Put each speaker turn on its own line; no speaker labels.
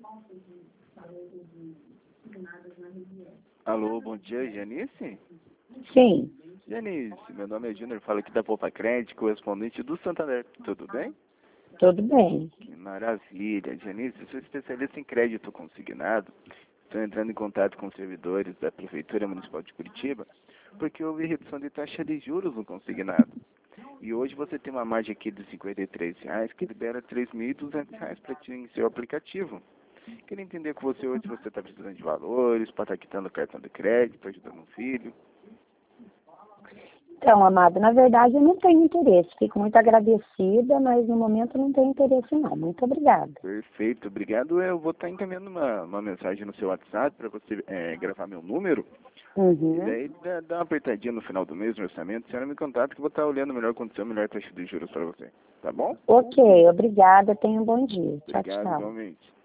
Alô, bom dia, Janice?
Sim,
Janice, meu nome é Júnior, falo aqui da Poupa Crédito, correspondente do Santander. Tudo bem?
tudo bem.
Que maravilha, Janice, eu sou especialista em crédito consignado. Estou entrando em contato com os servidores da Prefeitura Municipal de Curitiba, porque houve redução de taxa de juros no consignado. E hoje você tem uma margem aqui de R$ 53 que libera R$ 3.200 para ti em seu aplicativo. Queria entender com você hoje se você está precisando de valores, para estar quitando o cartão de crédito, ajudando um filho.
Então, amado, na verdade eu não tenho interesse. Fico muito agradecida, mas no momento não tenho interesse não. Muito obrigada.
Perfeito, obrigado. Eu vou estar encaminhando uma mensagem no seu WhatsApp para você gravar meu número. E
Uhum.
daí dá uma apertadinha no final do mês no orçamento. Se não me contato que eu vou estar olhando melhor condição, melhor taxa de juros para você. Tá bom?
Ok, obrigada. Tenha um bom dia. Tchau,
Obrigado,
tchau.
igualmente.